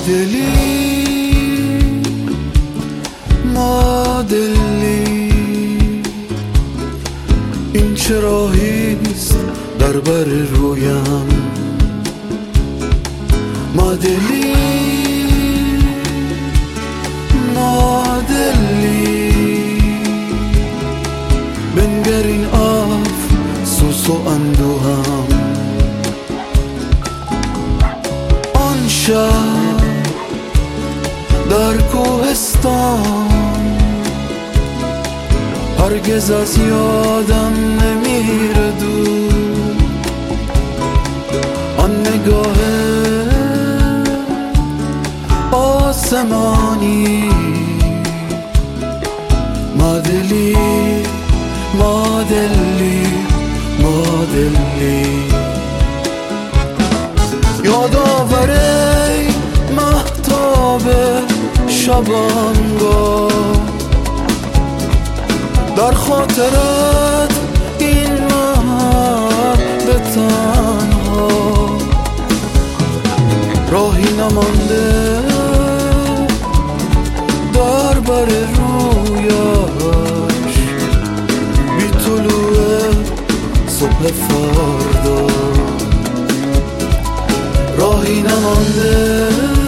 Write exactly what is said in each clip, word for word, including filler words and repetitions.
دلی ما دلی این چه راهیست در بر رویم ما دلی ما دلی بنگر این افسوس و اندوهم آن شب در کوهستان هرگز از یادم نمیره دور آن نگاه آسمانی ما دلی ما دلی ما دلی یادآوره مهتاب شبانگاه در خاطرت این مرد تنها راهی نمانده در بر رویش بی طلوع صبح فردا راهی نمانده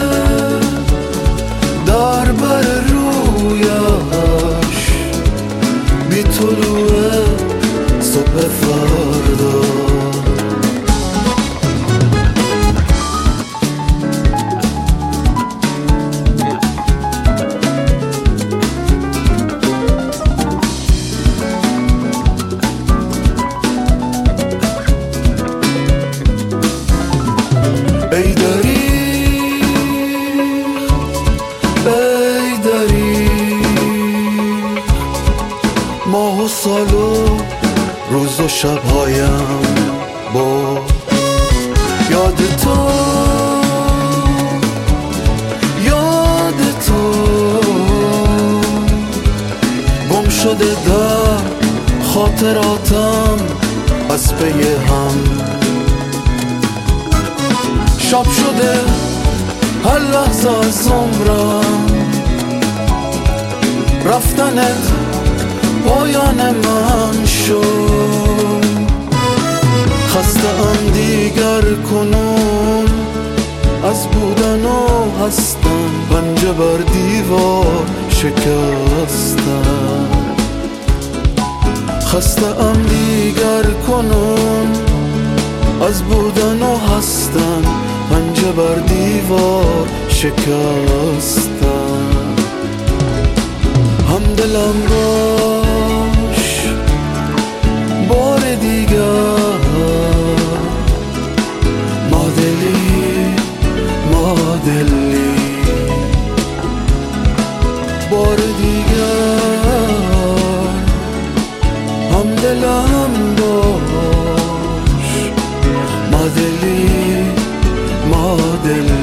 در بر رویش بی طلوع صبح فردا ای دری ای دری ماه و سال و روز و شبهایم با یاد تو یاد تو گم شده در خاطراتم از پی هم شب شده هر لحظه از عمرم رفتنت پایان من شد خسته ام دیگر کنون از بودن و هستم پنجه بر دیوار شکستم خسته ام دیگر کنون از بودن و هستن پنجه بر دیوار شکستن همدلم باش بار دیگر ما دلی ما دلی بار دیگر همدلم باش ما دلی ما دلی